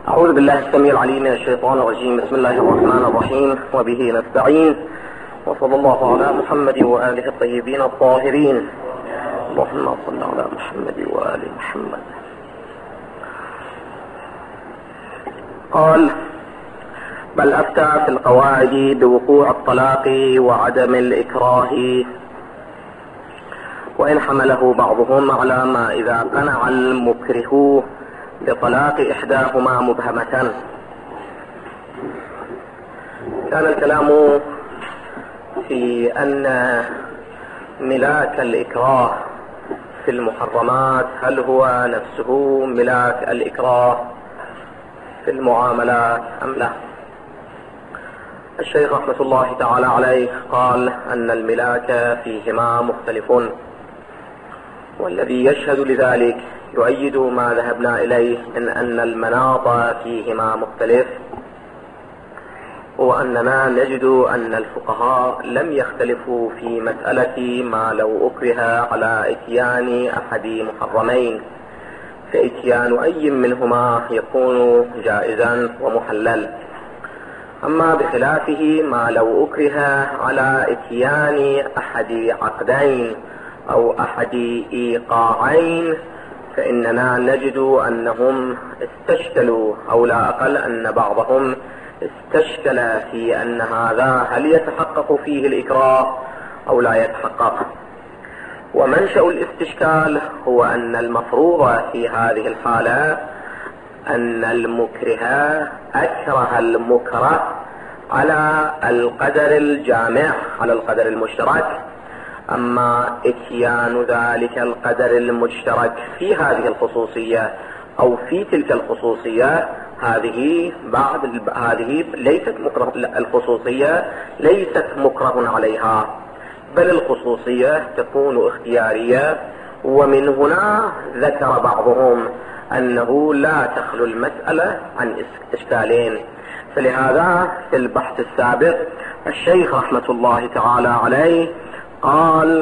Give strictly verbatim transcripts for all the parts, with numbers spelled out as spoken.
أعوذ بالله السميع العليم من الشيطان الرجيم. بسم الله الرحمن الرحيم، وبه نستعين، وصلى الله على محمد وآله الطيبين الطاهرين. اللهم صل على محمد وآل محمد. قال: بل أفتى في القواعد بوقوع الطلاق وعدم الإكراه، وإن حمله بعضهم على ما إذا قنع المكره لطلاق إحداهما مبهمة. كان الكلام في أن ملاك الإكراه في المحرمات هل هو نفسه ملاك الإكراه في المعاملات أم لا. الشيخ رحمة الله تعالى عليه قال أن الملاك فيهما مختلف، والذي يشهد لذلك يؤيد ما ذهبنا إليه من أن المناط فيهما مختلف، وأننا نجد أن الفقهاء لم يختلفوا في مسألة ما لو أكره على إتيان أحد محرمين، فإتيان أي منهما يكون جائزا ومحلل. أما بخلافه ما لو أكره على إتيان أحد عقدين أو أحد إيقاعين، فإننا نجد أنهم استشكلوا، أو لا أقل أن بعضهم استشكل في أن هذا هل يتحقق فيه الإكراه أو لا يتحقق. ومنشأ الاستشكال هو أن المفروض في هذه الحالة أن المكره أكره المكره على القدر الجامع، على القدر المشترك. أما إتيان ذلك القدر المشترك في هذه الخصوصية أو في تلك الخصوصية، هذه بعد هذه ليست مكره، الخصوصية ليست مكره عليها، بل الخصوصية تكون اختيارية. ومن هنا ذكر بعضهم أنه لا تخلو المسألة عن إشكالين. فلهذا في البحث السابق الشيخ رحمة الله تعالى عليه قال: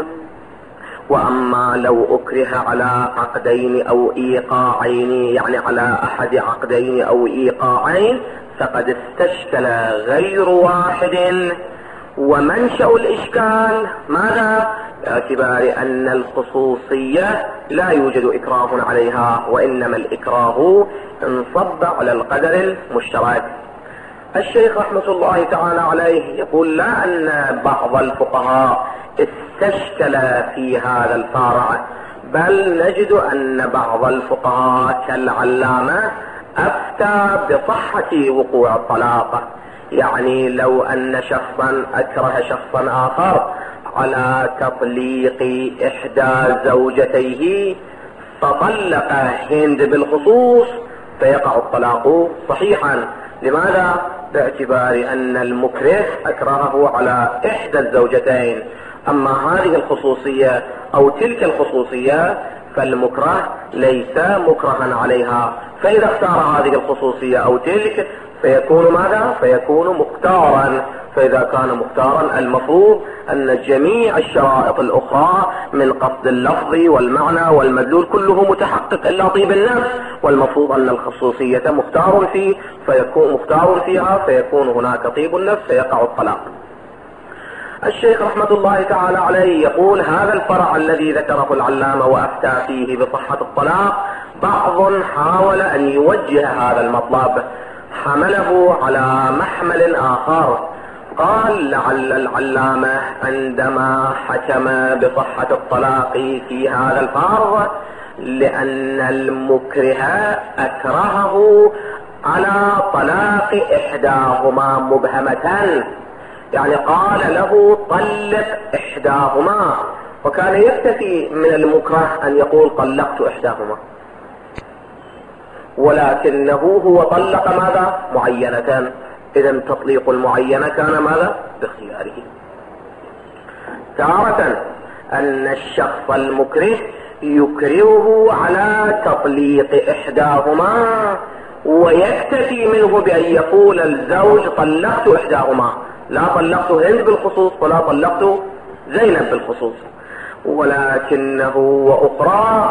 وأما لو أكره على عقدين أو إيقاعين، يعني على أحد عقدين أو إيقاعين، فقد استشكل غير واحد. ومنشأ الإشكال ماذا؟ باعتبار أن الخصوصية لا يوجد إكراه عليها، وإنما الإكراه انصب على القدر المشترك. الشيخ رحمة الله تعالى عليه يقول: لا أن بعض الفقهاء استشكل في هذا الفرع، بل نجد أن بعض الفقهاء كالعلامة أفتى بصحة وقوع الطلاق. يعني لو أن شخصا أكره شخصا آخر على تطليق إحدى زوجتيه فطلق هند بالخصوص، فيقع الطلاق صحيحا. لماذا؟ باعتبار أن المكره أكرهه على إحدى الزوجتين. أما هذه الخصوصية أو تلك الخصوصية فالمكره ليس مكرها عليها، فإذا اختار هذه الخصوصية أو تلك فيكون ماذا؟ فيكون مختارا. فإذا كان مختارا المفروض أن جميع الشرائط الأخرى من قصد اللفظ والمعنى والمدلول كله متحقق إلا طيب النفس، والمفروض أن الخصوصية مختار فيه فيكون مختار فيها فيكون هناك طيب النفس فيقع الطلاق. الشيخ رحمة الله تعالى عليه يقول: هذا الفرع الذي ذكره العلامة وأفتى فيه بصحة الطلاق، بعض حاول أن يوجه هذا المطلب، حمله على محمل آخر. قال: لعل العلامة عندما حكم بصحة الطلاق في هذا الفرع لأن المكره أكرهه على طلاق إحداهما مبهمة، يعني قال له طلق إحداهما، وكان يكتفي من المكره أن يقول طلقت إحداهما، ولكنه هو طلق ماذا؟ معينة. إذن تطليق المعينة كان ماذا؟ باختياره. تارة أن الشخص المكره يكرهه على تطليق إحداهما، ويكتفي منه بأن يقول الزوج طلقت إحداهما، لا طلقت هند بالخصوص ولا طلقت زينب بالخصوص. ولكنه وأخرى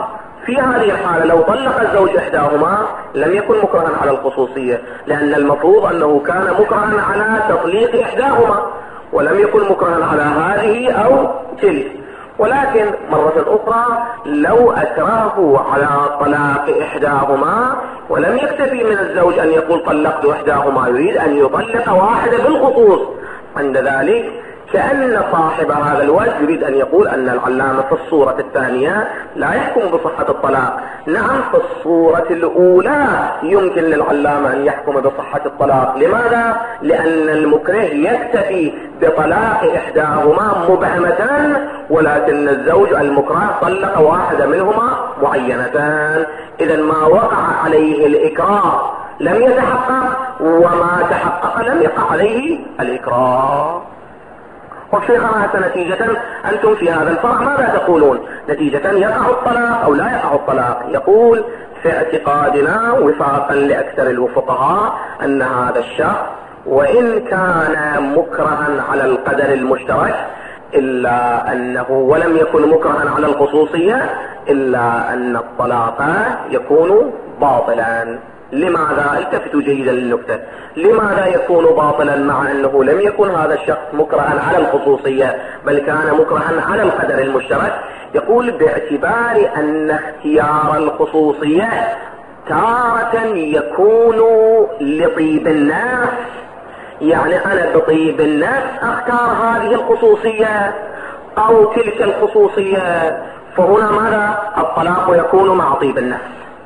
في هذه الحالة لو طلق الزوج إحداهما لم يكن مكرها على الخصوصية، لأن المفروض أنه كان مكرها على تطليق إحداهما ولم يكن مكرها على هذه أو تلك. ولكن مرة أخرى لو أكرهه على طلاق إحداهما ولم يكتفي من الزوج أن يقول طلقت إحداهما، يريد أن يطلق واحدة بالخصوص، عند ذلك كأن صاحب هذا الوجه يريد أن يقول أن العلامة في الصورة الثانية لا يحكم بصحة الطلاق. نعم في الصورة الأولى يمكن للعلامة أن يحكم بصحة الطلاق. لماذا؟ لأن المكره يكتفي بطلاق إحداهما مبهمة، ولكن الزوج المكره طلق واحدة منهما معينتان. إذا ما وقع عليه الإكراه لم يتحقق، وما تحقق لم يقع عليه الإكراه. وشيخنا نتيجة أنتم في هذا الفرع ماذا تقولون؟ نتيجة يقع الطلاق أو لا يقع الطلاق؟ يقول في اعتقادنا وفاقا لأكثر الفقهاء أن هذا الشخص وإن كان مكرها على القدر المشترك إلا أنه ولم يكن مكرها على الخصوصية، إلا أن الطلاق يكون باطلا. لماذا؟ التفتوا جيدا للنكتة. لماذا يكون باطلا مع أنه لم يكن هذا الشخص مكرها على الخصوصية بل كان مكرها على القدر المشترك؟ يقول باعتبار أن اختيار الخصوصية تارة يكون لطيب النفس، يعني أنا بطيب النفس أختار هذه الخصوصية أو تلك الخصوصية، فهنا ماذا؟ الطلاق يكون مع طيب النفس.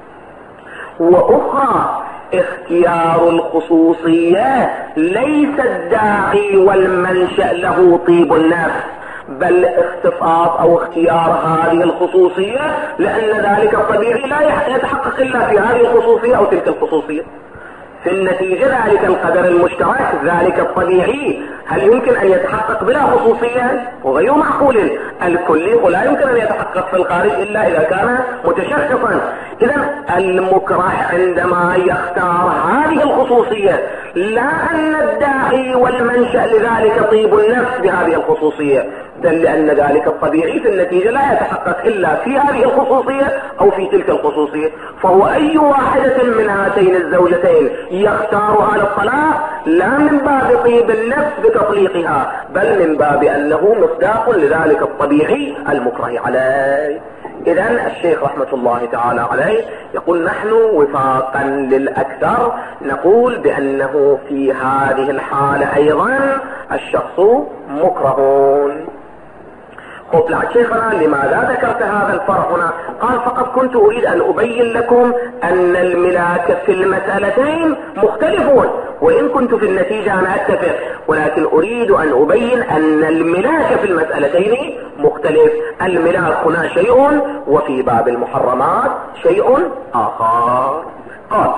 وأخرى اختيار الخصوصية ليس الداعي والمنشأ له طيب النفس، بل اختصاص أو اختيار هذه الخصوصية لأن ذلك الطبيعي لا يتحقق إلا في هذه الخصوصية أو تلك الخصوصية. في النتيجة ذلك القدر المشترك ذلك الطبيعي هل يمكن أن يتحقق بلا خصوصية؟ وغير معقول. الكلي ولا يمكن أن يتحقق في الخارج إلا إذا كان متشخصا. إذا المكره عندما يختار هذه الخصوصية لا أن الداعي والمنشأ لذلك طيب النفس بهذه الخصوصية، بل لأن ذلك الطبيعي في النتيجة لا يتحقق إلا في هذه الخصوصية أو في تلك الخصوصية. فهو أي واحدة من هاتين الزوجتين يختار هذا الطلاق لا من باب طيب النفس بتطليقها، بل من باب أنه مصداق لذلك الطبيعي المكره عليه. إذن الشيخ رحمة الله تعالى عليه يقول نحن وفاقا للأكثر نقول بأنه في هذه الحالة أيضا الشخص مكرهون. قلت لعد شيخنا لماذا ذكرت هذا الفرع هنا؟ قال فقط كنت أريد أن أبين لكم أن الملاك في المسألتين مختلفون، وإن كنت في النتيجة أنا أتفق، ولكن أريد أن أبين أن الملاك في المسألتين مختلف. الملاك هنا شيء وفي باب المحرمات شيء آخر. قال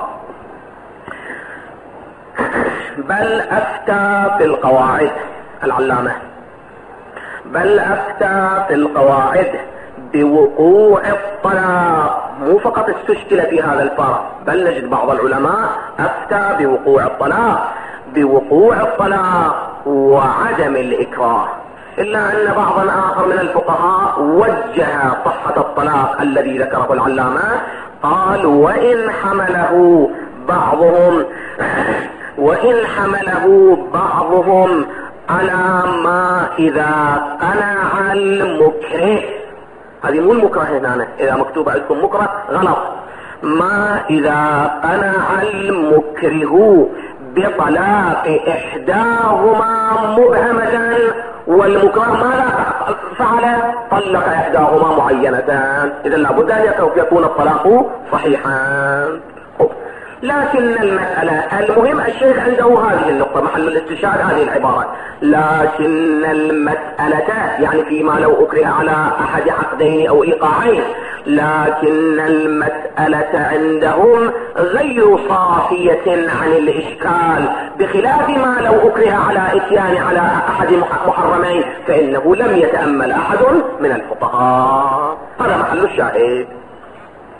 بل أفتى في القواعد العلامة بل أفتى في القواعد بوقوع الطلاق، مو فقط استشكل في هذا الفرع، بل نجد بعض العلماء أفتى بوقوع الطلاق بوقوع الطلاق وعدم الإكراه، إلا أن بعضا آخر من الفقهاء وجه صحة الطلاق الذي ذكره العلامة. قال وإن حمله بعضهم وإن حمله بعضهم على ما إذا قنع المكره، هذه مو المكره هنا، إذا مكتوب عندكم مكره غلط، ما إذا قنع المكره بطلاق إحداهما مبهمة والمكره ماذا فعل؟ طلق إحداهما معينتان. إذا لابد أن يكون الطلاق صحيحا. لكن المسألة المهم الشيخ عنده هذه النقطة محل الاستشهاد هذه العبارة، لكن المسألة يعني فيما لو أكره على أحد عقدين أو إيقاعين، لكن المسألة عندهم غير صافية عن الإشكال، بخلاف ما لو أكره على إتيان على أحد محرمين فإنه لم يتأمل أحد من الفقهاء. هذا محل الشاهد.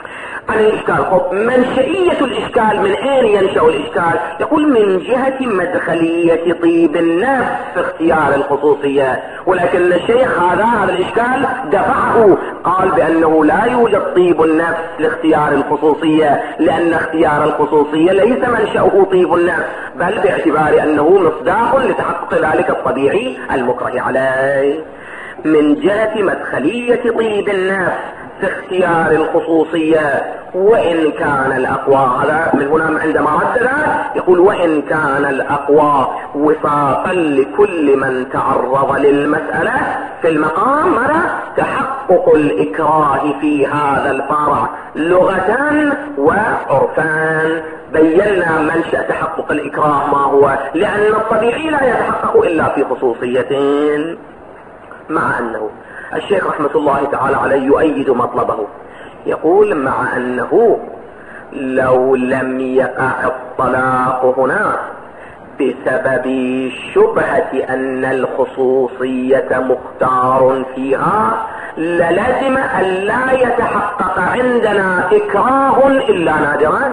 عن الإشكال. خب منشئية الإشكال، من أين ينشأ الإشكال؟ يقول من جهة مدخلية طيب النفس في اختيار الخصوصية، ولكن الشيخ هذا هذا الإشكال دفعه، قال بأنه لا يوجد طيب النفس لاختيار الخصوصية، لأن اختيار الخصوصية ليس منشأه طيب النفس، بل باعتبار أنه مصداق لتحقق ذلك الطبيعي المكره عليه. من جهة مدخلية طيب النفس في اختيار الخصوصية، وإن كان الأقوى، هذا من هنا عندما ردد يقول وإن كان الأقوى وفاقا لكل من تعرض للمسألة في المقام ماذا؟ تحقق الإكراه في هذا الفرع لغة وعرفان. بينا منشأ تحقق الإكراه ما هو، لأن الطبيعي لا يتحقق إلا في خصوصيتين. مع أنه الشيخ رحمة الله تعالى عليه يؤيد مطلبه، يقول مع أنه لو لم يقع الطلاق هنا بسبب شبهة أن الخصوصية مختار فيها، للزم أن لا يتحقق عندنا إكراه إلا نادرا.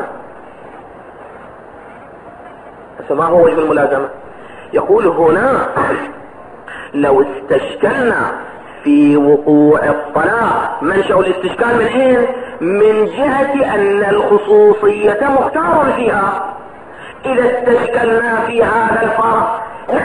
فما هو وجه الملازمة؟ يقول هنا لو استشكلنا في وقوع الطلاق، منشأ الاستشكال من اين؟ من جهة ان الخصوصية مختار فيها. اذا استشكلنا في هذا الفرق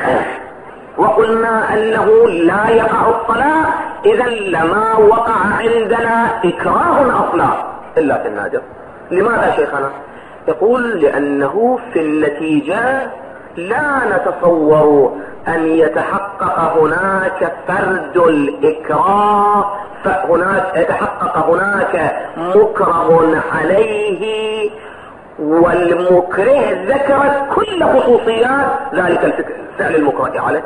وقلنا انه لا يقع الطلاق، اذا لما وقع عندنا اكراه اصلا الا في النادر. لماذا شيخنا؟ يقول لانه في النتيجة لا نتصور أن يتحقق هناك فرد الإكراه، فهناك يتحقق هناك مكره عليه، والمكره ذكرت كل خصوصيات ذلك الفعل المكره عليه.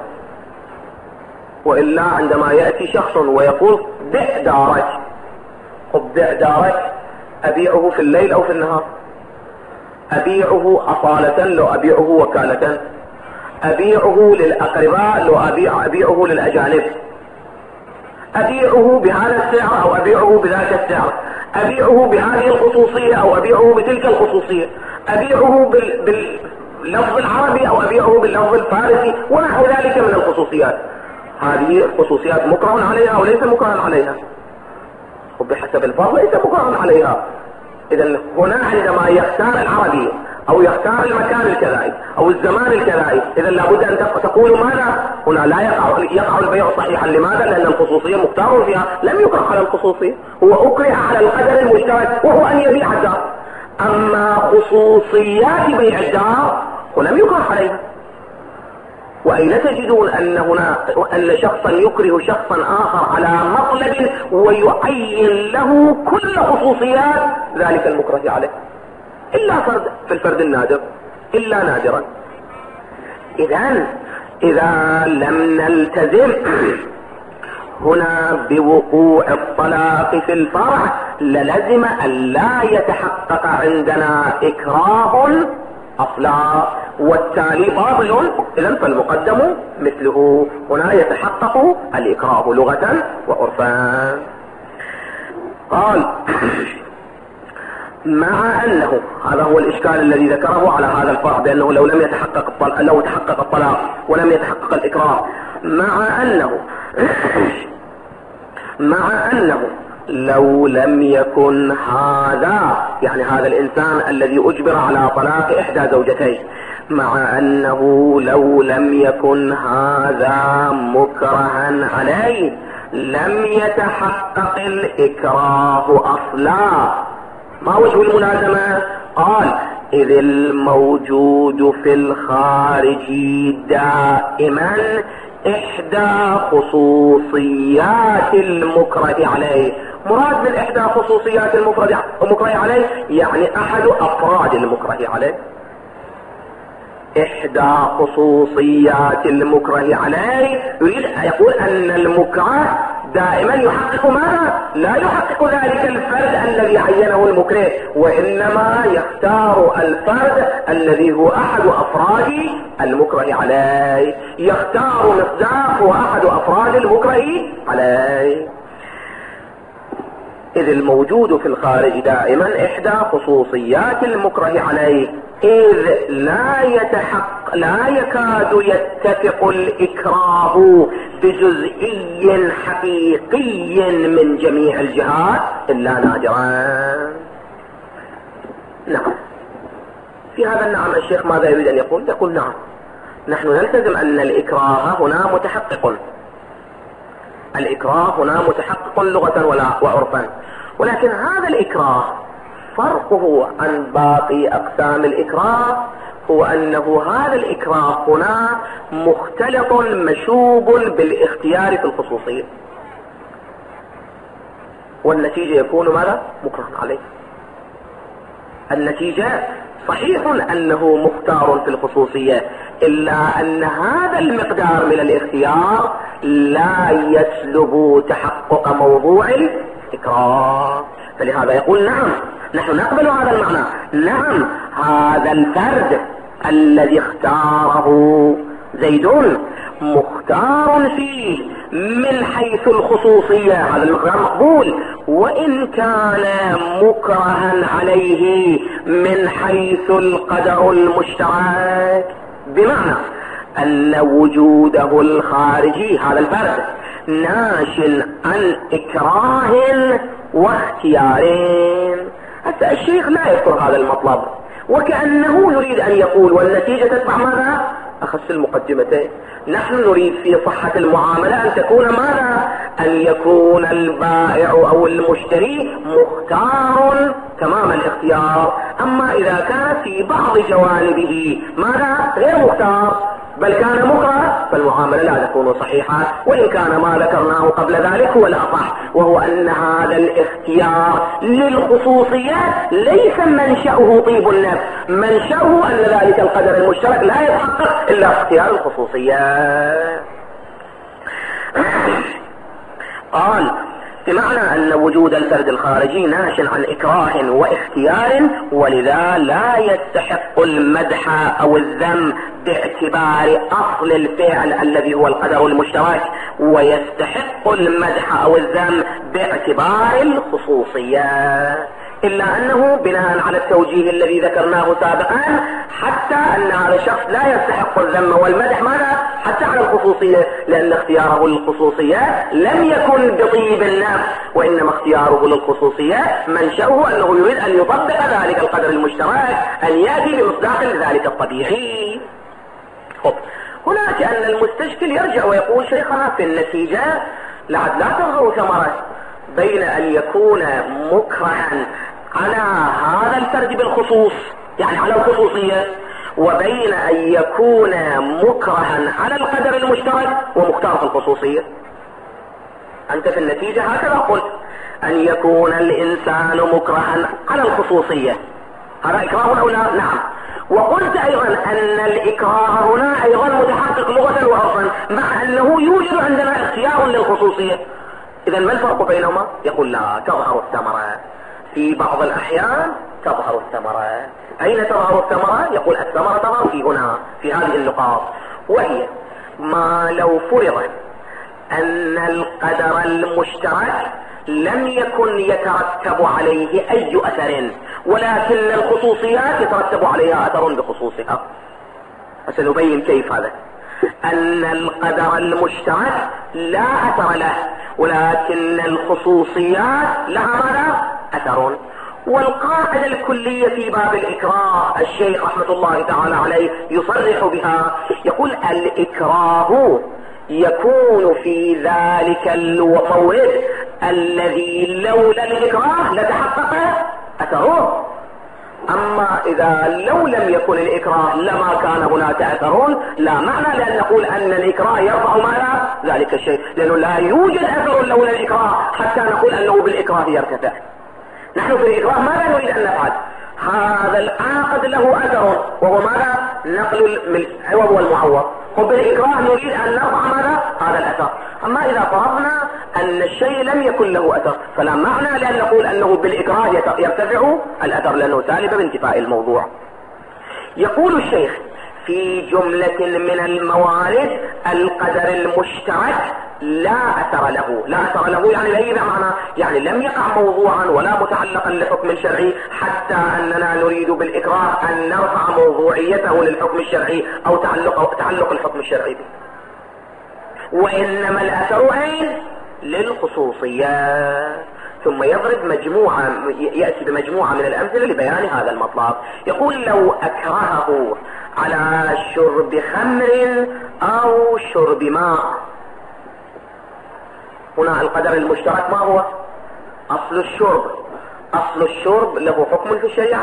وإلا عندما يأتي شخص ويقول بع دارك، خذ بع دارك، أبيعه في الليل أو في النهار؟ أبيعه أصالة لو أبيعه وكالة؟ أبيعه للأقرباء لو أبيع أبيعه للأجانب؟ أبيعه بهذا السعر أو أبيعه بذاك السعر؟ أبيعه بهذه الخصوصية أو أبيعه بتلك الخصوصية؟ أبيعه بال... باللفظ العربي أو أبيعه باللفظ الفارسي ونحو ذلك من الخصوصيات؟ هذه الخصوصيات مكره عليها أو ليس مكره عليها؟ وبحسب الفرض ليس مكره عليها. إذا هنا عندما يختار العربي أو يختار المكان الكذائي أو الزمان الكذائي، إذا لابد أن تقول ماذا؟ هنا لا يقع يقع البيع صحيحا. لماذا؟ لأن الخصوصية مختار فيها، لم يكره على الخصوصية، هو أكره على القدر المشترك وهو أن يبيع الدار. أما خصوصيات بيع الدار ولم يكره عليها. وأين تجدون أن هنا أن شخصا يكره شخصا آخر على مطلب ويعين له كل خصوصيات ذلك المكره عليه؟ إلا فرد في الفرد النادر، إلا نادرا. إذن إذا لم نلتزم هنا بوقوع الطلاق في الفرع، للزم أن لا يتحقق عندنا إكراه أصلا، والتالي باطل. إذن فالمقدم مثله، هنا يتحقق الإكراه لغة وعرفا. قال مع أنه، هذا هو الإشكال الذي ذكره على هذا الفرع، بأنه لو لم يتحقق الطلاق لو تحقق الطلاق ولم يتحقق الإكراه، مع أنه مع أنه لو لم يكن هذا، يعني هذا الإنسان الذي أجبر على طلاق إحدى زوجتيه، مع أنه لو لم يكن هذا مكرها عليه لم يتحقق الإكراه أصلا. ما وجه الملازمة؟ قال إذ الموجود في الخارج دائما إحدى خصوصيات المكره عليه. مراد من إحدى خصوصيات المكره عليه يعني أحد أفراد المكره عليه. إحدى خصوصيات المكره عليه يريد يقول أن المكره دائما يحقق ماذا؟ لا يحقق ذلك الفرد الذي عينه المكره، وإنما يختار الفرد الذي هو أحد أفراد المكره عليه، يختار مصداق هو أحد أفراد المكره عليه. إذ الموجود في الخارج دائما إحدى خصوصيات المكره عليه، إذ لا يتحق لا يكاد يتفق الإكراه بجزئي حقيقي من جميع الجهات إلا نادرا. نعم، في هذا النعم الشيخ ماذا يريد أن يقول؟ يقول نعم، نحن نلتزم أن الإكراه هنا متحقق، الإكراه هنا متحقق لغة ولا وعرفا، ولكن هذا الإكراه فرقه عن باقي أقسام الإكراه هو أنه هذا الإكراه هنا مختلط مشوب بالاختيار في الخصوصية، والنتيجة يكون ماذا؟ مكره عليه. النتيجة صحيح أنه مختار في الخصوصية، إلا أن هذا المقدار من الاختيار لا يسلب تحقق موضوع الإكراه، فلهذا يقول نعم، نحن نقبل هذا المعنى. نعم، هذا الفرد الذي اختاره زيد مختار فيه من حيث الخصوصية، هذا المقدار مقبول، وإن كان مكرها عليه من حيث القدر المشترك، بمعنى أن وجوده الخارجي هذا الفرد ناش عن إكراه واختيار. حتى الشيخ لا يذكر هذا المطلب، وكأنه يريد أن يقول والنتيجة تتبع ماذا؟ أخص المقدمتين. نحن نريد في صحة المعاملة أن تكون ماذا؟ أن يكون البائع أو المشتري مختار تمام الاختيار، أما إذا كان في بعض جوانبه ماذا؟ غير مختار بل كان مكره، فالمعاملة لا تكون صحيحة، وإن كان ما ذكرناه قبل ذلك هو الأصح، وهو أن هذا الاختيار للخصوصيات ليس منشأه طيب النفس، منشأه أن ذلك القدر المشترك لا يتحقق إلا اختيار الخصوصيات. قال بمعنى أن وجود الفرد الخارجي ناش عن إكراه واختيار، ولذا لا يستحق المدح أو الذم باعتبار أصل الفعل الذي هو القدر المشترك، ويستحق المدح أو الذم باعتبار الخصوصية، إلا أنه بناء على التوجيه الذي ذكرناه سابقا حتى أن هذا الشخص لا يستحق الذم والمدح ماذا؟ حتى على الخصوصية، لأن اختياره للخصوصية لم يكن بطيب النفس، وإنما اختياره للخصوصية منشأه أنه يريد أن يطبق ذلك القدر المشترك، أن يأتي بمصداق لذلك الطبيعي. خب، هناك أن المستشكل يرجع ويقول شيخنا في النتيجة لعد لا تظهر ثمرة بين أن يكون مكرها على هذا الفرد بالخصوص، يعني على الخصوصية، وبين أن يكون مكرها على القدر المشترك ومختار في الخصوصية. أنت في النتيجة هكذا قلت أن يكون الإنسان مكرها على الخصوصية، هذا إكراه أو لا؟ نعم. وقلت أيضا أن الإكراه هنا أيضا متحقق لغة وعرفا، مع أنه يوجد عندنا اختيار للخصوصية. إذا ما الفرق بينهما؟ يقول لا تظهر الثمرة، في بعض الأحيان تظهر الثمرة. أين تظهر الثمرة؟ يقول الثمرة تظهر في هنا في هذه النقاط، وهي ما لو فرض أن القدر المشترك لم يكن يترتب عليه أي أثر، ولكن الخصوصيات يترتب عليها أثر بخصوصها. سنبين كيف هذا. أن القدر المشترك لا أثر له، ولكن الخصوصيات لها ماذا؟ أثر. والقاعدة الكلية في باب الإكراه الشيخ رحمة الله تعالى عليه يصرح بها، يقول الإكراه يكون في ذلك المورد الذي لولا الإكراه لتحقق أثره. أما إذا لو لم يكن الإكراه لما كان هناك أثر، لا معنى لأن نقول أن الإكراه يرفع ماذا؟ ذلك الشيء، لأنه لا يوجد أثر لولا الإكراه حتى نقول أنه بالإكراه يرتفع. نحن في الإكراه ماذا نريد أن نفعل؟ هذا العاقد له أثر، وهو ماذا؟ نقل العوض والمعوض. وبالإكراه نريد أن نرفع ماذا؟ هذا الأثر. أما إذا فرضنا أن الشيء لم يكن له أثر فلا معنى لأن نقول أنه بالإكراه يرتفع الأثر، لأنه سالب بانتفاء الموضوع. يقول الشيخ في جملة من الموارد القدر المشترك لا أثر له. لا أثر له يعني ليس معنى يعني لم يقع موضوعا ولا متعلقا لحكم شرعي حتى أننا نريد بالإكراه أن نرفع موضوعيته للحكم الشرعي أو تعلق, أو تعلق الحكم الشرعي به. وإنما الأثر أين؟ للخصوصيات. ثم يضرب مجموعة، يأتي بمجموعة من الأمثلة لبيان هذا المطلب. يقول لو أكرهه على شرب خمر أو شرب ماء. هنا القدر المشترك ما هو؟ أصل الشرب. أصل الشرب له حكم في الشريعة،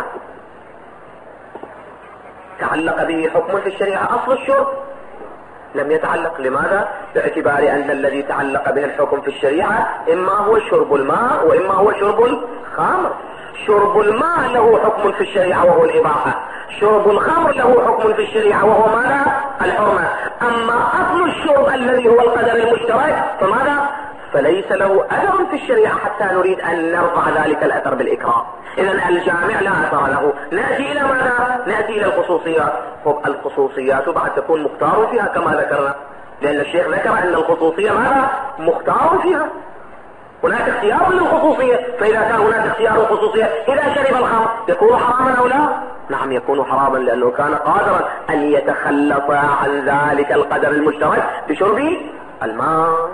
تعلق به حكم في الشريعة. أصل الشرب لم يتعلق. لماذا؟ باعتبار أن الذي تعلق به الحكم في الشريعة إما هو شرب الماء وإما هو شرب الخمر. شرب الماء له حكم في الشريعة وهو الإباحة، شرب الخمر له حكم في الشريعة وهو ماذا؟ الحرمة. أما أصل الشرب الذي هو القدر المشترك فماذا؟ فليس له أثر في الشريعة حتى نريد أن نرفع ذلك الأثر بالإكراه. إذن الجامع لا أثر له. نأتي إلى ماذا؟ نأتي إلى الخصوصيات. خب الخصوصيات بعد تكون مختار فيها كما ذكرنا، لأن الشيخ ذكر أن الخصوصية ماذا؟ مختار فيها. هناك اختيار للخصوصية، فإذا كان هناك اختيار للخصوصية إذا شرب الخمر يكون حراما أو لا؟ نعم يكون حراما، لأنه كان قادرا أن يتخلص عن ذلك القدر المشترك بشرب الماء.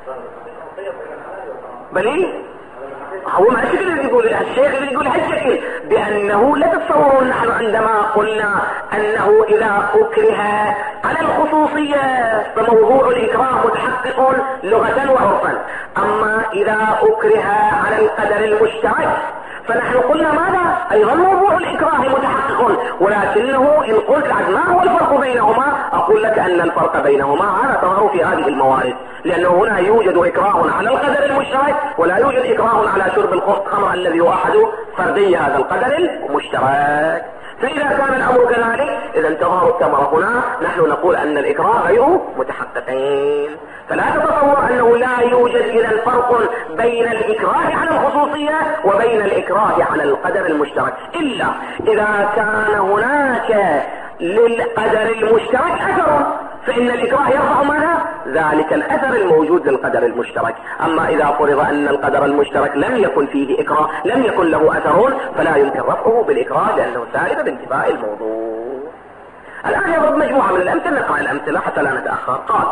بل هو ما الشكل يقول الشيخ اللي يقول هالشكل بأنه لا تتصور نحن عندما قلنا أنه إذا أكره على الخصوصية فموضوع الإكراه متحقق لغة وعرفا. أما إذا أكره على القدر المشترك فنحن قلنا ماذا؟ أيضا موضوع الإكراه متحقق، ولكنه إن قلت ما هو الفرق بينهما أقول لك أن الفرق بينهما هذا تظهر في هذه الموارد، لأنه هنا يوجد إكراه على القدر المشترك ولا يوجد إكراه على شرب الخمر الذي هو أحد فردي هذا القدر المشترك. فإذا كان الأمر كذلك إذا تظهر الثمرة. هنا نحن نقول أن الإكراه غير متحققين. فلا تتصور أنه لا يوجد إذا فرق بين الإكراه على الخصوصية وبين الإكراه على القدر المشترك، إلا إذا كان هناك للقدر المشترك أثر فإن الإكراه يرفع ماذا؟ ذلك الأثر الموجود للقدر المشترك. أما إذا فرض أن القدر المشترك لم يكن فيه إكراه، لم يكن له أثر، فلا يمكن رفعه بالإكراه لأنه سالب بانتفاء الموضوع. الآن يضرب مجموعة من الأمثلة، نقرأ الأمثلة حتى لا نتأخر. قال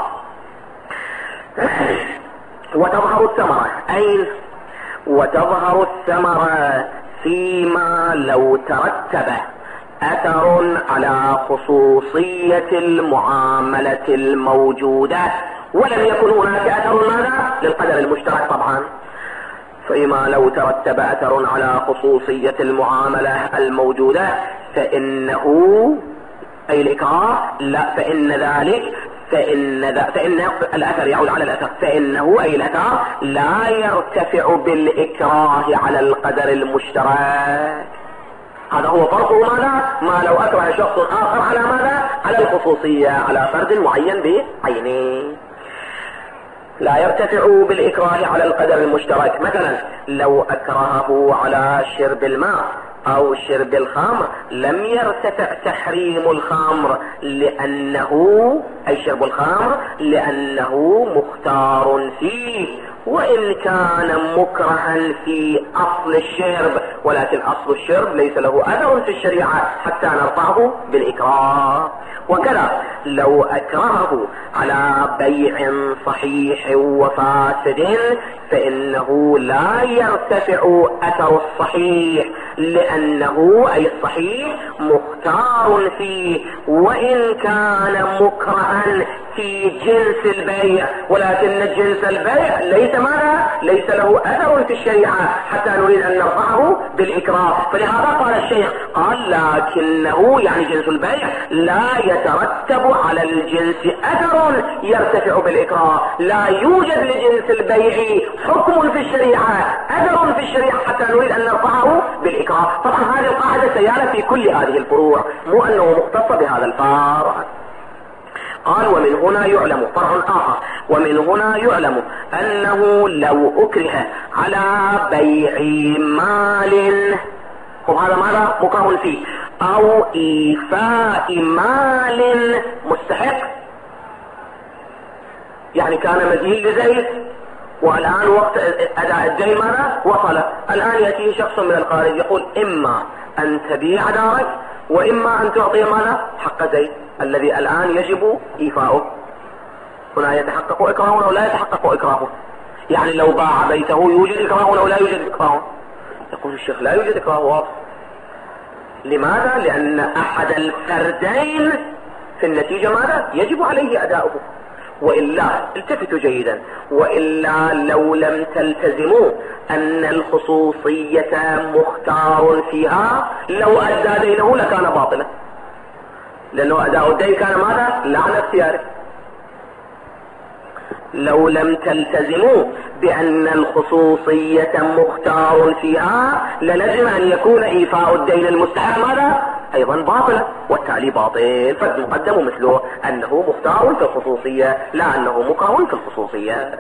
وتظهر الثمرة أين؟ وتظهر الثمرة فيما لو ترتب أثر على خصوصية المعاملة الموجودة ولم يكن هناك أثر ماذا؟ للقدر المشترك طبعا. فيما لو ترتب أثر على خصوصية المعاملة الموجودة فإنه أي الإكراه لا فإن ذلك فإن, ذا فإن الأثر يعود على الأثر فإنه أي الأثر لا يرتفع بالإكراه على القدر المشترك. هذا هو فرقه ماذا؟ ما لو أكره شخص آخر على ماذا؟ على الخصوصية، على فرد معين بعينه. لا يرتفع بالإكراه على القدر المشترك. مثلا لو أكرهه على شرب الماء أو شرب الخمر لم يرتفع تحريم الخمر لأنه أي شرب الخمر لأنه مختار فيه، وإن كان مكرها في أصل الشرب، ولكن أصل الشرب ليس له أثر في الشريعة حتى نرفعه بالإكراه. وكذا لو أكرهه على بيع صحيح وفاسد فإنه لا يرتفع أثر الصحيح لأنه أي الصحيح مختار فيه، وإن كان مكرها في جنس البيع، ولكن جنس البيع ليس ماذا؟ ليس له أثر في الشريعة حتى نريد أن نرفعه بالإكراه. فلهذا قال الشيخ قال لكنه يعني جنس البيع لا يترتب على الجنس أثر يرتفع بالإكراه. لا يوجد لجنس البيع حكم في الشريعة أثر في الشريعة حتى نريد أن نرفعه بالإكراه. طبعا هذه القاعدة سيالة في كل هذه الفروع، مو أنه مختص بهذا الفرع. قال ومن هنا يعلم فرع آخر، ومن هنا يعلم أنه لو أكره على بيع مال، وهذا ماذا؟ مكره فيه، أو إيفاء مال مستحق يعني كان مدين لزيد والآن وقت أداء الدين ماذا وصل. الآن يأتيه شخص من الخارج يقول إما أن تبيع دارك وإما أن تعطي ماذا حق زيد الذي الآن يجب إيفاؤه. هنا يتحقق إكراهه أو لا يتحقق إكراهه؟ يعني لو باع بيته يوجد إكراه أو لا يوجد إكراه؟ يقول الشيخ لا يوجد إكراه واضح. لماذا؟ لأن أحد الفردين في النتيجة ماذا يجب عليه أداؤه. وإلا التفتوا جيدا، وإلا لو لم تلتزموا أن الخصوصية مختار فيها لو أدى دينه لكان باطلا، لأنه أداء الدين كان ماذا لا عن اختياره. لو لم تلتزموا بأن الخصوصية مختار فيها للزم أن يكون إيفاء الدين المستحق ماذا أيضا باطلا، والتالي باطل. فالمقدم مثله أنه مختار في الخصوصية لا أنه مكره في الخصوصية.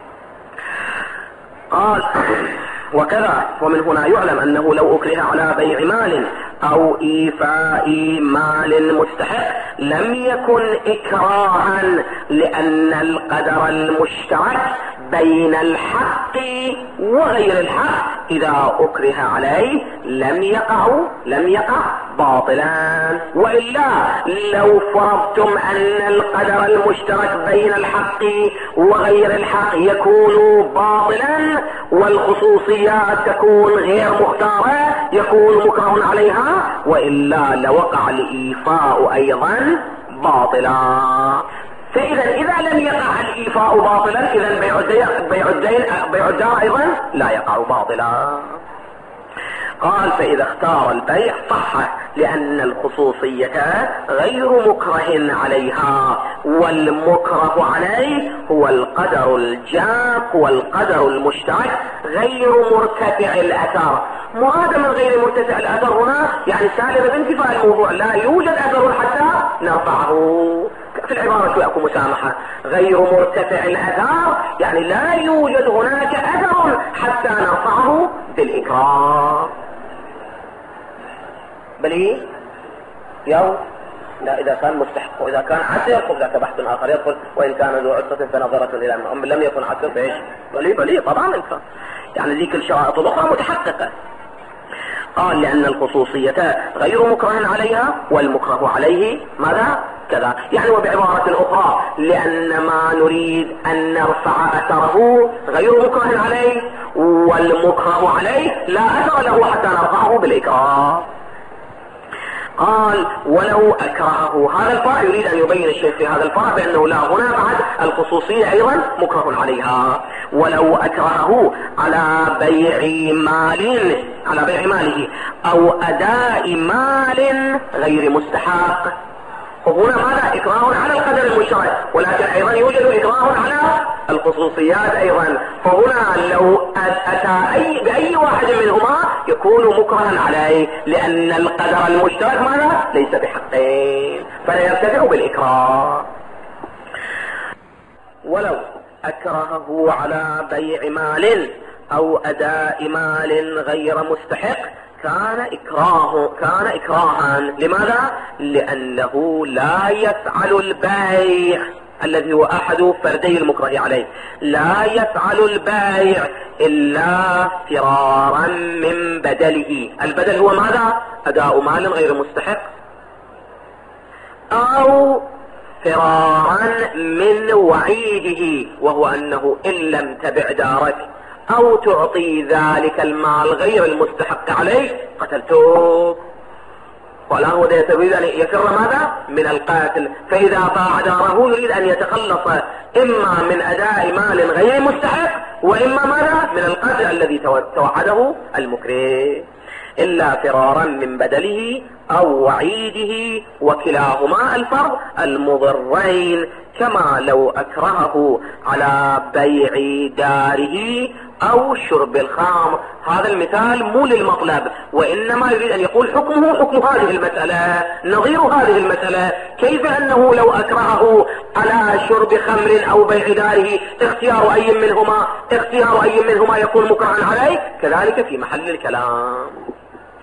قال وكذا ومن هنا يعلم أنه لو أكره على بيع مال أو إيفاء مال مستحق لم يكن إكراها، لأن القدر المشترك بين الحق وغير الحق إذا أكره عليه لم يقع لم يقع باطلا. وإلا لو فرضتم أن القدر المشترك بين الحق وغير الحق يكون باطلا والخصوصيات تكون غير مختارة يكون مكره عليها، وإلا لوقع الإيفاء أيضا باطلا. فإذا إذا لم يقع الإيفاء باطلا إذا بيع الدين بيع الدين بيع الدار أيضا لا يقع باطلا. قال فإذا اختار البيع صح، لأن الخصوصية غير مكره عليها، والمكره عليه هو القدر الجاف والقدر المشترك غير مرتفع الأثر. مؤادم غير مرتفع الأثر هنا يعني سالب بانتفاء الموضوع، لا يوجد أثر حتى نرفعه. في العبارة لكم مسامحة، غير مرتفع الأثر يعني لا يوجد هناك أثر حتى نرفعه بالإكراه. بل إيه؟ يوم لا إذا كان مستحق، وإذا كان عسر يدخل ذاك بحث آخر يدخل، وإن كان ذو عسرة فنظرة إلى أم لم يكن عسر فإيش؟ بل إيه بل إيه طبعا إنسان يعني ذيك الشرائط الأخرى متحققة. قال لأن الخصوصية غير مكره عليها والمكره عليه ماذا كذا. يعني وبعبارة أخرى لأن ما نريد أن نرفع أثره غير مكره عليه والمكره عليه لا أثر له حتى نرفعه بالإكراه. قال ولو أكرهه، هذا الفرع يريد أن يبين الشيخ في هذا الفرع بأنه لا هنا بعد الخصوصية أيضا مكره عليها. ولو أكرهه على بيع مال على بيع ماله أو أداء مال غير مستحق، وهنا ماذا إكراه على القدر المشترك، ولكن أيضا يوجد إكراه على الخصوصيات أيضا. فهنا لو أتى أي بأي واحد منهما يكون مكرها عليه، لأن القدر المشترك ماذا ليس بحقين فلا يرتفع بالإكراه. ولو أكرهه على بيع مال أو أداء مال غير مستحق كان إكراه كان إكراها. لماذا؟ لأنه لا يفعل البيع الذي هو أحد فردي المكره عليه، لا يفعل البيع إلا فرارا من بدله. البدل هو ماذا؟ أداء مال غير مستحق، أو فرارا من وعيده وهو أنه إن لم تبع دارك أو تعطي ذلك المال غير المستحق عليه قتلته. والآن هو يريد أن يفر ماذا؟ من القاتل. فإذا باع داره يريد أن يتخلص إما من أداء مال غير مستحق وإما ماذا؟ من القاتل الذي توعده المكره، إلا فرارا من بدله أو وعيده، وكلاهما الفرض المضرين، كما لو أكرهه على بيع داره أو شرب الخمر. هذا المثال مو للمطلب، وإنما يريد أن يقول حكمه حكم هذه المسألة، نظير هذه المسألة. كيف أنه لو أكرهه على شرب خمر أو بيع داره اختيار أي منهما اختيار أي منهما يكون مكرها عليه، كذلك في محل الكلام.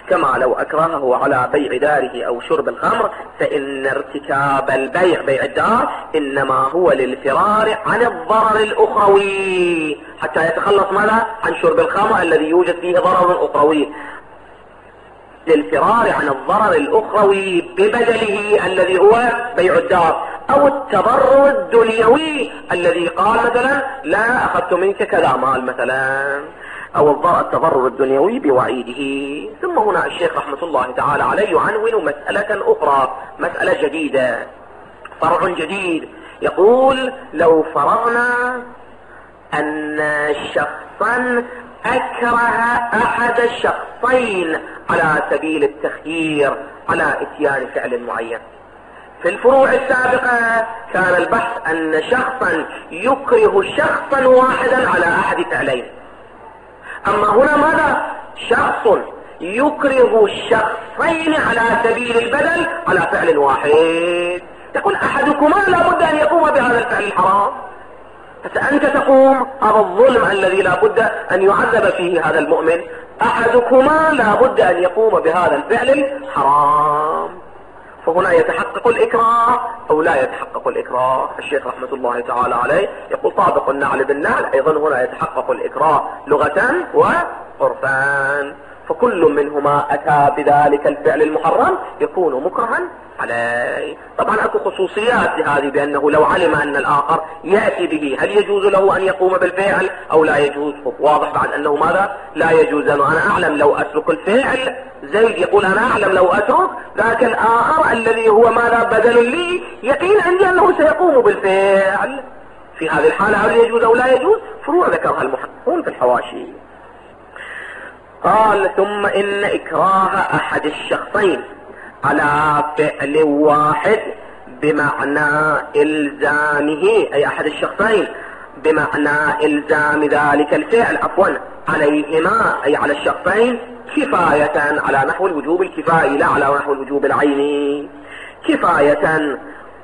كما لو أكرهه على بيع داره أو شرب الخمر، فإن ارتكاب البيع بيع الدار إنما هو للفرار عن الضرر الأخروي، حتى يتخلص ماذا؟ عن شرب الخمر الذي يوجد فيه ضرر أخروي، للفرار عن الضرر الأخروي ببدله الذي هو بيع الدار، أو التضرر الدنيوي الذي قال مثلا لا أخذت منك كذا مال مثلا، أو التضرر الدنيوي بوعيده. ثم هنا الشيخ رحمة الله تعالى عليه يعنون مسألة أخرى، مسألة جديدة، فرع جديد. يقول لو فرضنا أن شخصا أكره أحد الشخصين على سبيل التخيير على إتيان فعل معين. في الفروع السابقة كان البحث أن شخصا يكره شخصا واحدا على أحد فعلين، أما هنا ماذا؟ شخص يكره الشخصين على سبيل البدل على فعل واحد. تقول أحدكما لا بد أن يقوم بهذا الفعل الحرام، فأنت تقوم هذا الظلم الذي لا بد أن يعذب فيه هذا المؤمن، أحدكما لا بد أن يقوم بهذا الفعل الحرام، فهنا يتحقق الإكراه أو لا يتحقق الإكراه. الشيخ رحمة الله تعالى عليه يقول طابق النعل بالنعل، أيضا هنا يتحقق الإكراه لغة وعرفا، فكل منهما أتى بذلك الفعل المحرم يكون مكرها عليه. طبعا اكو خصوصيات لهذه، بأنه لو علم أن الآخر يأتي به هل يجوز له أن يقوم بالفعل أو لا يجوز؟ واضح بعد أنه ماذا؟ لا يجوز، لأنه أنا أعلم لو أترك الفعل، زيد يقول أنا أعلم لو أترك، لكن الآخر الذي هو ماذا؟ بدل لي، يقين عندي أنه سيقوم بالفعل. في هذه الحالة هل يجوز أو لا يجوز؟ فروع ذكرها المحققون في الحواشي. قال ثم إن إكراه أحد الشخصين على فعل واحد بمعنى إلزامه، أي أحد الشخصين بمعنى إلزام ذلك الفعل عفوا عليهما، أي على الشخصين كفاية على نحو الوجوب الكفائي لا على نحو الوجوب العيني، كفاية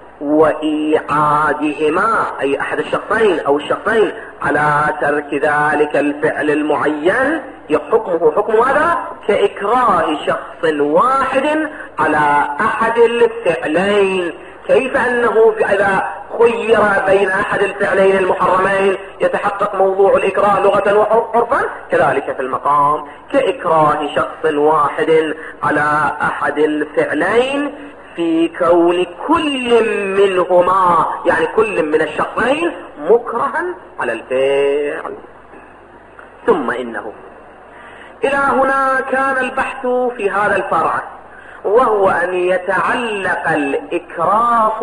وإيعادهما أي أحد الشخصين أو الشخصين على ترك ذلك الفعل المعين يحكمه حكم هذا كإكراه شخص واحد على أحد الفعلين. كيف أنه إذا خير بين أحد الفعلين المحرمين يتحقق موضوع الإكراه لغة وعرفا، كذلك في المقام كإكراه شخص واحد على أحد الفعلين في كون كل منهما، يعني كل من الشخصين مكرها على الفعل. ثم إنه إلى هنا كان البحث في هذا الفرع، وهو أن يتعلق الإكراه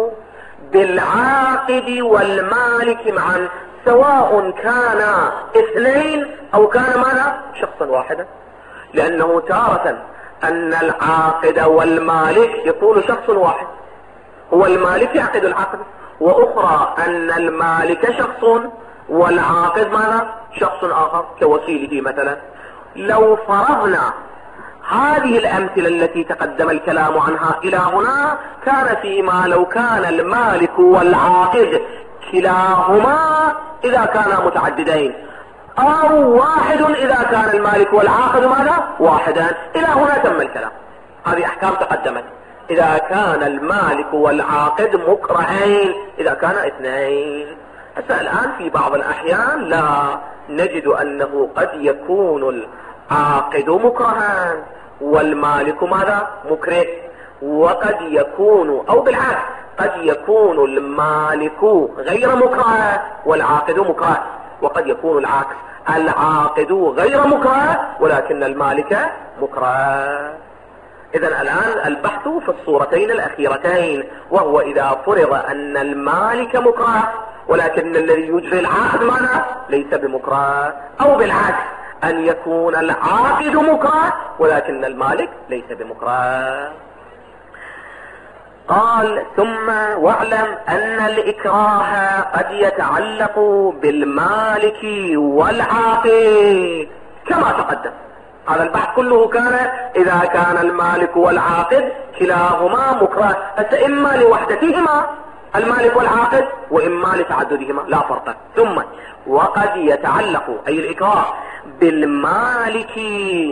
بالعاقد والمالك معا، سواء كان اثنين أو كان ماذا؟ شخصا واحدا، لأنه تارة أن العاقد والمالك يكون شخص واحد، هو المالك يعقد العقد، وأخرى أن المالك شخص والعاقد ماذا؟ شخص آخر كوكيله مثلا. لو فرضنا هذه الأمثلة التي تقدم الكلام عنها إلى هنا، كان فيما لو كان المالك والعاقد كلاهما إذا كانا متعددين، أو واحد إذا كان المالك والعاقد ماذا؟ واحدا. إلى هنا تم الكلام، هذه أحكام تقدمت. إذا كان المالك والعاقد مكرهين، إذا كان اثنين. هسه الآن في بعض الأحيان لا نجد أنه قد يكون العاقد مكرها والمالك ماذا؟ مكره، وقد يكون أو بالعكس قد يكون المالك غير مكره والعاقد مكره، وقد يكون العكس العاقد غير مكره ولكن المالك مكره. إذن الآن البحث في الصورتين الأخيرتين، وهو إذا فرض أن المالك مكره ولكن الذي يجري العقد معنا ليس بمكره، أو بالعكس أن يكون العاقد مكره ولكن المالك ليس بمكره. قال ثم واعلم أن الإكراه قد يتعلق بالمالك والعاقد كما تقدم. هذا البحث كله كان إذا كان المالك والعاقد كلاهما مكره، فإما لوحدتهما المالك والعاقد وإما لتعددهما لا فرق. ثم وقد يتعلق أي الإكراه بالمالك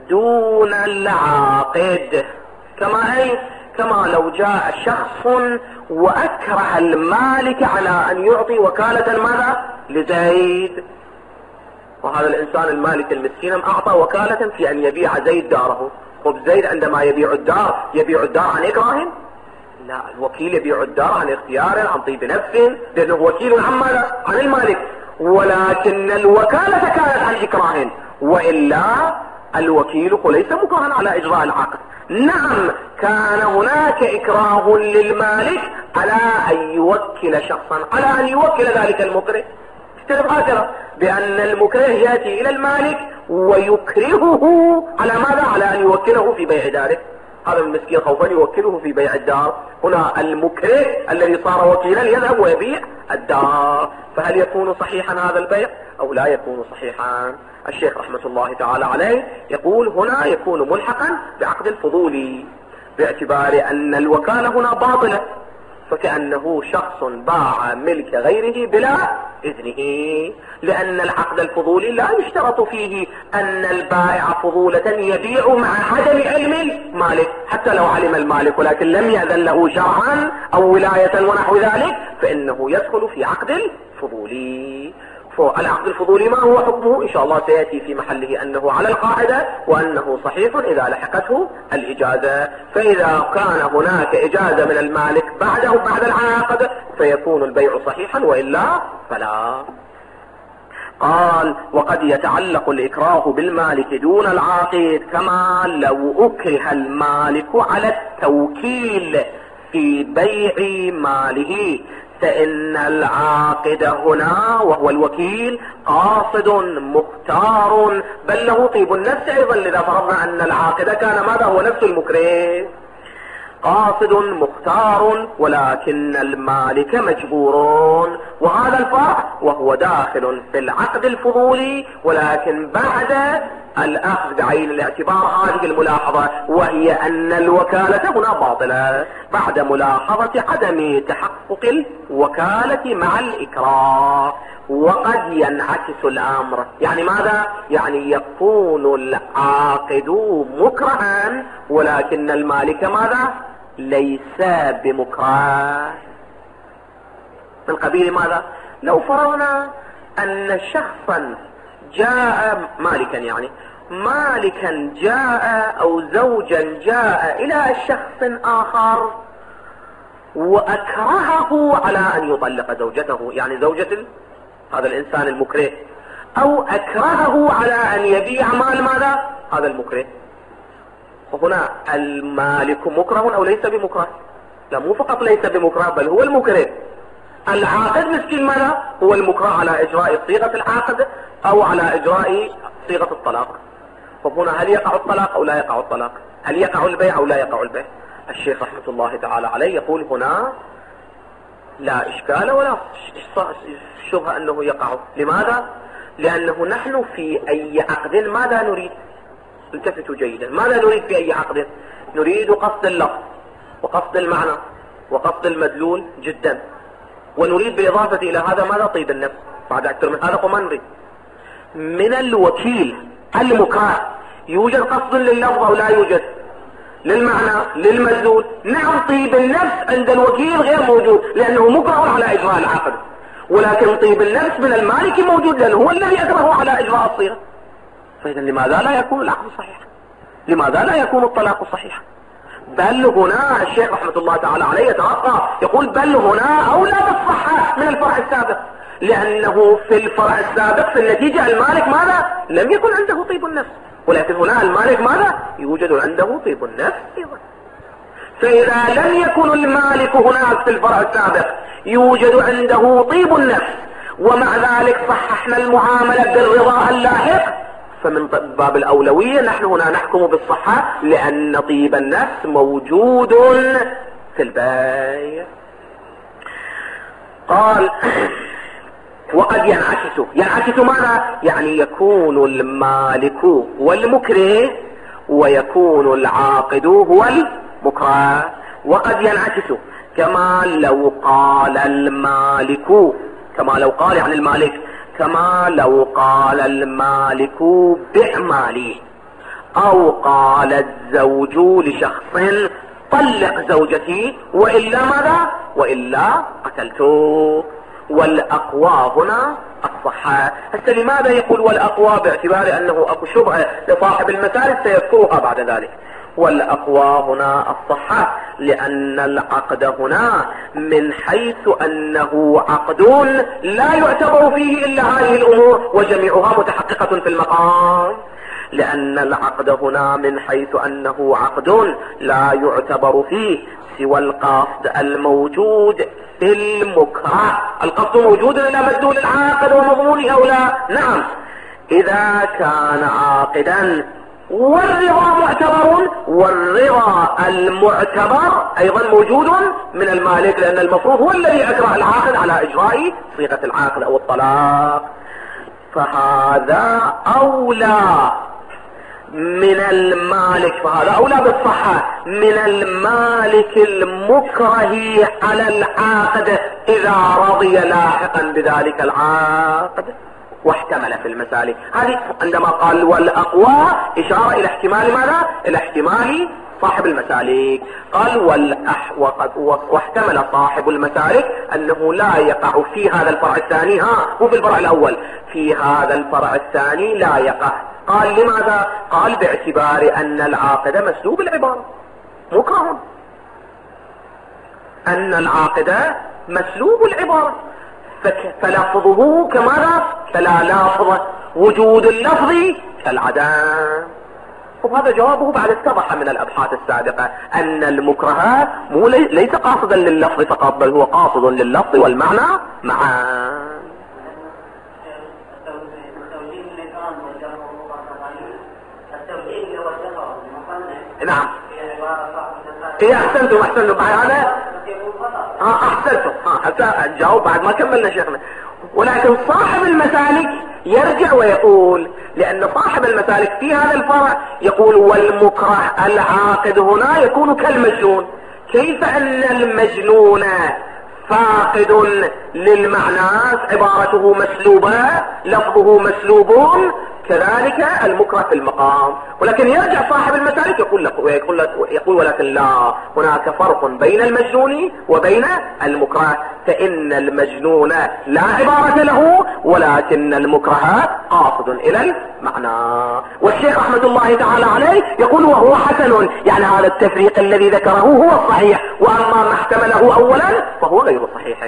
دون العاقد. كما أي كما لو جاء شخص وأكره المالك على أن يعطي وكالة ماذا لزيد، وهذا الإنسان المالك المسكين أعطى وكالة في أن يبيع زيد داره. خب زيد عندما يبيع الدار يبيع الدار عن إكراه؟ لا، الوكيل يبيع الدار عن اختيار، عن طيب نفس، لأنه وكيل عن ماذا؟ عن المالك. ولكن الوكالة كانت عن إكراه، وإلا الوكيل ليس مكرها على إجراء العقد. نعم كان هناك إكراه للمالك على أن يوكل شخصا، على أن يوكل ذلك المكره. اختلف هكذا بأن المكره يأتي إلى المالك ويكرهه على ماذا؟ على أن يوكله في بيع داره. هذا المسكين خوفا يوكله في بيع الدار. هنا المكره الذي صار وكيلا يذهب ويبيع الدار. فهل يكون صحيحا هذا البيع أو لا يكون صحيحا؟ الشيخ رحمة الله تعالى عليه يقول هنا يكون ملحقا بعقد الفضولي، باعتبار أن الوكالة هنا باطلة، فكأنه شخص باع ملك غيره بلا إذنه، لأن العقد الفضولي لا يشترط فيه أن البائع فضولة يبيع مع عدم علم المالك. حتى لو علم المالك ولكن لم يأذن له شرعا أو ولاية ونحو ذلك فإنه يدخل في عقد الفضولي. فالعقد الفضولي ما هو حكمه؟ إن شاء الله سيأتي في محله أنه على القاعدة وأنه صحيح إذا لحقته الإجازة. فإذا كان هناك إجازة من المالك بعده بعد العقد فيكون البيع صحيحا، وإلا فلا. قال وقد يتعلق الإكراه بالمالك دون العاقد، كما لو أكره المالك على التوكيل في بيع ماله، فإن العاقد هنا وهو الوكيل قاصد مختار، بل له طيب النفس أيضا، لذا فرضنا أن العاقد كان ماذا؟ هو نفس المكره. قاصد مختار ولكن المالك مجبور، وهذا الفرع وهو داخل في العقد الفضولي، ولكن بعد الأخذ بعين الاعتبار هذه الملاحظة، وهي أن الوكالة هنا باطلة بعد ملاحظة عدم تحقق الوكالة مع الإكراه. وقد ينعكس الأمر، يعني ماذا؟ يعني يكون العاقد مكرها ولكن المالك ماذا؟ ليس بمكره. من قبيل ماذا؟ لو فرضنا أن شخصا جاء مالكا، يعني مالكا جاء أو زوجا جاء إلى شخص آخر وأكرهه على أن يطلق زوجته، يعني زوجة هذا الإنسان المكره، أو أكرهه على أن يبيع مال ماذا؟ هذا المكره. وهنا المالك مكره أو ليس بمكره؟ لا، مو فقط ليس بمكره بل هو المكره. العاقد مسكين ماذا؟ هو المكره على إجراء صيغة العقد أو على إجراء صيغة الطلاق. فهنا هل يقع الطلاق أو لا يقع الطلاق؟ هل يقع البيع أو لا يقع البيع؟ الشيخ رحمة الله تعالى عليه يقول هنا لا إشكال ولا شبهة أنه يقع. لماذا؟ لأنه نحن في أي عقد ماذا نريد؟ التفتوا جيدا، ماذا نريد في أي عقد؟ نريد قصد اللفظ وقصد المعنى وقصد المدلول جدا، ونريد بالإضافة إلى هذا ماذا؟ طيب النفس. بعد أكثر من هذا فما نريد. من الوكيل المكره يوجد قصد لللفظ أو لا يوجد؟ للمعنى للمدلول. نعم طيب النفس عند الوكيل غير موجود لأنه مكره على إجراء العقد، ولكن طيب النفس من المالك موجود لأنه هو الذي أكره على إجراء الصيغة. فإذا لماذا لا يكون العقد صحيحا؟ لماذا لا يكون الطلاق صحيحا؟ بل هنا الشيخ رحمة الله تعالى عليه يترقى يقول بل هنا أولى بالصحة من الفرع السابق، لأنه في الفرع السابق في النتيجة المالك ماذا؟ لم يكن عنده طيب النفس، ولكن هنا المالك ماذا؟ يوجد عنده طيب النفس أيضا. فإذا لم يكن المالك هناك في الفرع السابق يوجد عنده طيب النفس، ومع ذلك صححنا المعاملة بالرضا اللاحق، فمن باب الأولوية نحن هنا نحكم بالصحة لأن طيب النفس موجود في البيع. قال وقد ينعكس. ينعكس ماذا؟ يعني يكون المالك والمكره ويكون العاقد هو المكره. وقد ينعكس كما لو قال المالك، كما لو قال يعني المالك، كما لو قال المالك بع مالي او قال الزوج لشخص طلق زوجتي والا ماذا؟ والا قتلته. والاقوى هنا الصحة. هسه لماذا يقول والاقوى؟ باعتبار انه اكو شبهة لصاحب المسائل سيذكرها بعد ذلك. والاقوى هنا الصحة لان العقد هنا من حيث انه عقد لا يعتبر فيه الا هذه الامور وجميعها متحققة في المقام. لان العقد هنا من حيث انه عقد لا يعتبر فيه سوى القصد الموجود في المكره. القصد موجود الى مدلول العاقد ومضمونه او لا؟ نعم. اذا كان عاقدا والرضا معتبر، والرضا المعتبر ايضا موجود من المالك، لان المفروض هو الذي اكره العاقد على اجراء صيغة العاقد او الطلاق. فهذا اولى من المالك، فهذا اولى بالصحة من المالك المكره على العاقد اذا رضي لاحقا بذلك العاقد واحتمل في المسالك. هذه عندما قال والاقوى اشارة الى احتمال ماذا؟ الى احتمال صاحب المسالك. قال والأح وقد واحتمل صاحب المسالك انه لا يقع في هذا الفرع الثاني، ها هو في الفرع الاول، في هذا الفرع الثاني لا يقع. قال لماذا؟ قال باعتبار ان العاقد مسلوب العبارة مكره، ان العاقد مسلوب العبارة فلفظه كماذا؟ فلا لفظ، وجود اللفظ كالعدم. وهذا جوابه بعد اتضح من الابحاث السابقة ان المكره مو ليس قاصدا لللفظ فقط، بل هو قاصد لللفظ والمعنى معا. نعم. ايه احسنتم احسنتم بعد هذا اه احسنتم ها جاوب بعد ما كملنا شيخنا. ولكن صاحب المسالك يرجع ويقول، لان صاحب المسالك في هذا الفرع يقول والمكره العاقد هنا يكون كالمجنون. كيف ان المجنون فاقد للمعنى، عبارته مسلوبة، لفظه مسلوب، كذلك المكره في المقام. ولكن يرجع صاحب المسالك يقول لك ويقول لك يقول ولكن لا، هناك فرق بين المجنون وبين المكره، فإن المجنون لا عبارة له ولكن المكره قاصد إلى المعنى. والشيخ رحمة الله تعالى عليه يقول وهو حسن، يعني هذا التفريق الذي ذكره هو الصحيح، وأما ما احتمله أولا فهو غير صحيح.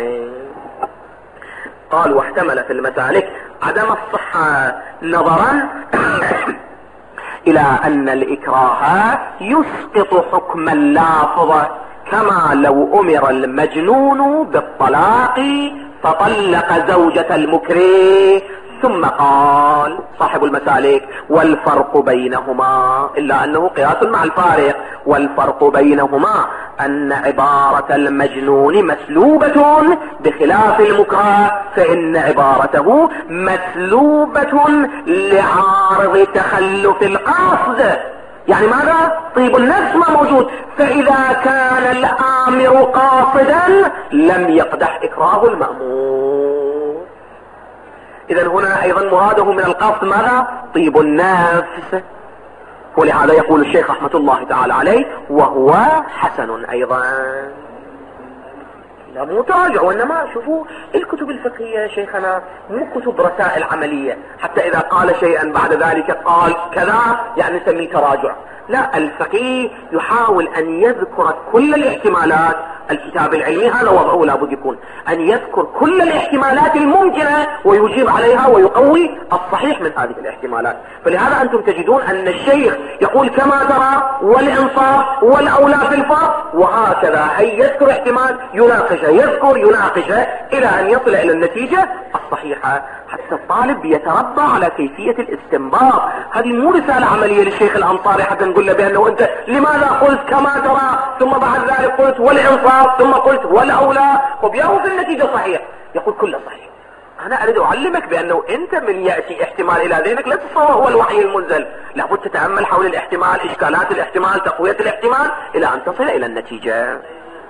قال واحتمل في المسالك عدم الصحة نظرا الى ان الاكراه يسقط حكم اللافظ، كما لو امر المجنون بالطلاق فطلق زوجة المكره. ثم قال صاحب المسالك والفرق بينهما، الا انه قياس مع الفارق، والفرق بينهما ان عبارة المجنون مسلوبة بخلاف المكره، فان عبارته مسلوبة لعارض تخلف القاصد. يعني ماذا؟ طيب النفس ما موجود، فاذا كان الامر قاصدا لم يقدح اكراه المأمور. اذا هنا ايضا مراده من القصد ماذا؟ طيب النفس. ولهذا يقول الشيخ رحمة الله تعالى عليه وهو حسن ايضا. لا مو تراجع، وانما شوفوا الكتب الفقهية يا شيخنا مو كتب رسائل عملية حتى اذا قال شيئا بعد ذلك قال كذا يعني نسميه تراجع. لا، الفقيه يحاول ان يذكر كل الاحتمالات. الكتاب العلمي هذا وضعه لابد يكون ان يذكر كل الاحتمالات الممكنة ويجيب عليها ويقوي الصحيح من هذه الاحتمالات. فلهذا انتم تجدون ان الشيخ يقول كما ترى والانصاف والاولى في الفرق، وهكذا هي يذكر احتمال يناقشه يذكر يناقشه الى ان يصل الى النتيجة الصحيحة، حتى الطالب يتربى على كيفية الاستنباط. هذه مو رسالة عملية للشيخ الأنصاري حتى نقول له بأنه أنت لماذا قلت كما ترى ثم بعد ذلك قلت والإنصاف ثم قلت والأولى، وبياه في النتيجة صحيح. يقول كله صحيح. أنا أريد أعلمك بأنه أنت من يأتي احتمال إلى ذهنك لا تتصور هو الوحي المنزل، لابد تتأمل حول الاحتمال، إشكالات الاحتمال، تقوية الاحتمال إلى أن تصل إلى النتيجة.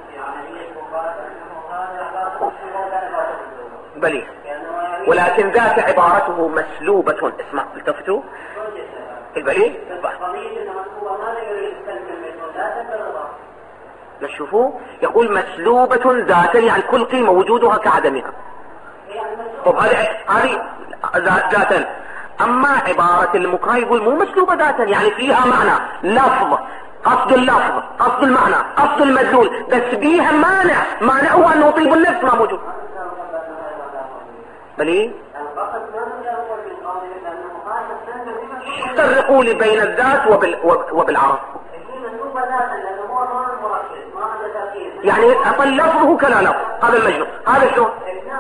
بلي، ولكن ذاك عبارته مسلوبة. اسمع التفتوا، البليل لا شوفوا يقول مسلوبة ذاتا يعني كل قيمة وجودها كعدمها. طب هذه هذه ذاتا. اما عبارة المكره يقول مو مسلوبة ذاتا يعني فيها معنى لفظ قصد اللفظ قصد المعنى قصد المدلول بس بيها مانع مانع هو انه طيب النفس ما موجود. بلي فرقوا لي بين الذات وبال وبالعرض يعني اقل لفظه كلا لفظ هذا المجنون هذا شو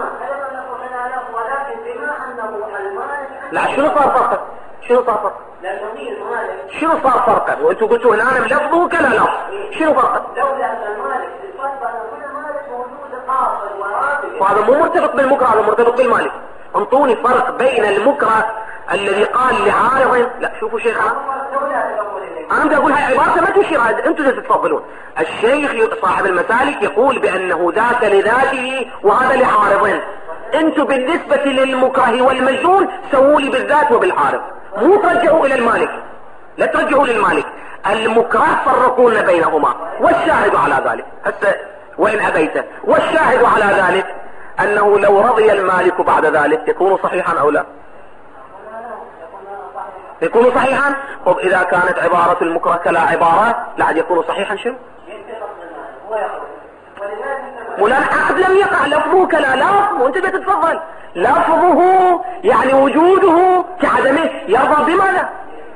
لا شنو صار فرقه شنو صار فرقه شنو صار فرقه وانتم قلتوا هنا انا لفظه كلا لفظ شنو فرقه وهذا مو مرتبط بالمكره هذا مرتبط بالمالك. انطوني فرق بين المكره الذي قال لعارض لا شوفوا شيخنا انا بدي اقول هاي عبارة ما تشير انتم اللي تتفضلون. الشيخ صاحب المسالك يقول بانه ذات لذاته وهذا لعارض. انتم بالنسبة للمكره والمجنون سووا لي بالذات وبالعارض مو ترجعوا الى المالك لا ترجعوا للمالك. المكره فرقون بينهما والشاهد على ذلك هسه وإن أبيت والشاهد على ذلك أنه لو رضي المالك بعد ذلك يكون صحيحا أو لا يكون صحيحا. طب إذا كانت عبارة المكره كلا عبارة لا يكون صحيحا شنو ولا العقد لم يقع لفظه كلا لفظ وانت بتتفضل لفظه يعني وجوده كعدمه يرضى بماذا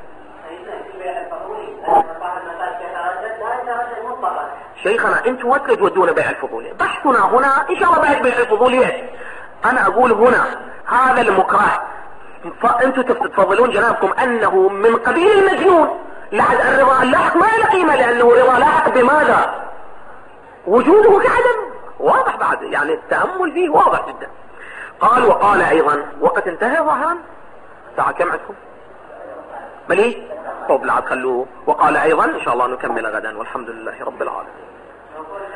شيخنا انتم وين تودون بيع الفضولي بحثنا هنا ان شاء الله بعد بيع الفضوليات. انا اقول هنا هذا المكره فانتم تتفضلون جنابكم انه من قبيل المجنون لعد الرضا اللاحق ما له قيمه لانه رضا لاحق بماذا وجوده كعدم واضح بعد يعني التامل فيه واضح جدا. قال وقال ايضا وقت انتهى ظهرا ساعه كم عندكم ملي طب لا خلوه. وقال ايضا ان شاء الله نكمل غدا والحمد لله رب العالمين.